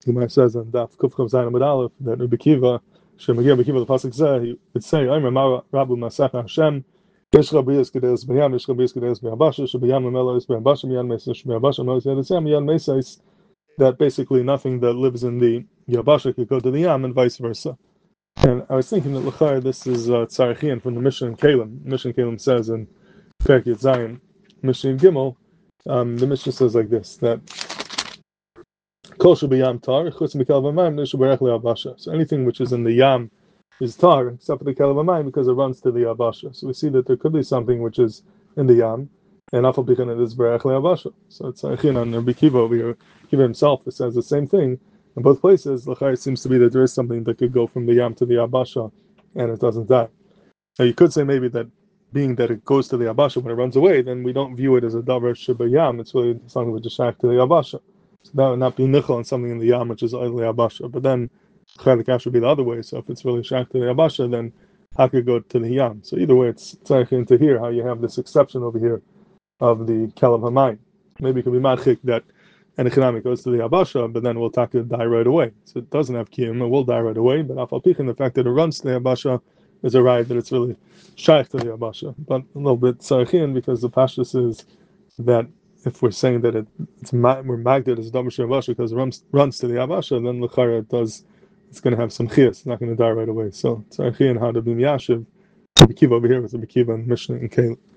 the Gemara says on Daf Kuf Chav Zayin Amud Aleph that Rabbi Kiva, Shemagia Rabbi Kiva the pasuk Zeh, he would say, "Omer Mar Rabu Masach Hashem, Yesh Rabiyas Kedeus B'Yam, Yesh Rabiyas Kedeus B'Yabasha, Shebayam Memelo Is B'Yabasha, Miyan Mesa Sheb'Yabasha, Melo Is Yadasam, Miyan Mesa is that basically nothing that lives in the Yabasha could go to the Yam and vice versa." And I was thinking that L'char, this is Tzarachian from the Mishnah in Kalim. Mishnah in Kalim says in Perek Yud Zayin, Mishnah in Gimel, the Mishnah says like this, that Kol Sheb'Yam Tar, Chutz Mikal V'Mayim, Nishu Berech Le'Yabasha. So anything which is in the Yam is tar, except for the Kal V'Mayim, because it runs to the Yabasha. So we see that there could be something which is in the Yam, and Afal Pichan it is Berech Le'Yabasha. So it's Tzarachian on Rabbi Kiva over here. Kiva himself says the same thing. In both places, L'chai, it seems to be that there is something that could go from the Yam to the Yabasha, and it doesn't die. Now you could say maybe that being that it goes to the Yabasha when it runs away, then we don't view it as a Davar Shebayam, it's really something which is shaykh to the Yabasha. So that would not be Nichel on something in the Yam which is only Yabasha. But then, the cash would be the other way, so if it's really shaykh to the Yabasha, then how could it go to the Yam? So either way, it's tzarichin to hear how you have this exception over here of the Kalav Hamayim. Maybe it could be Madchik that and economic goes to the Yabasha, but then we'll die right away. So it doesn't have Kiyum, it will die right away, but Afal Pichin, the fact that it runs to the Yabasha is a right that it's really shaykh to the Yabasha. But a little bit tzarichin, because the Pashtus is that if we're saying that we're magded as Damash Yabasha because it runs to the Yabasha, then L'chara it's going to have some chiyas, it's not going to die right away. So tzarichin, how to be Yashiv, Rabbi Kiva over here was Rabbi Kiva and Mishnah and Kalim.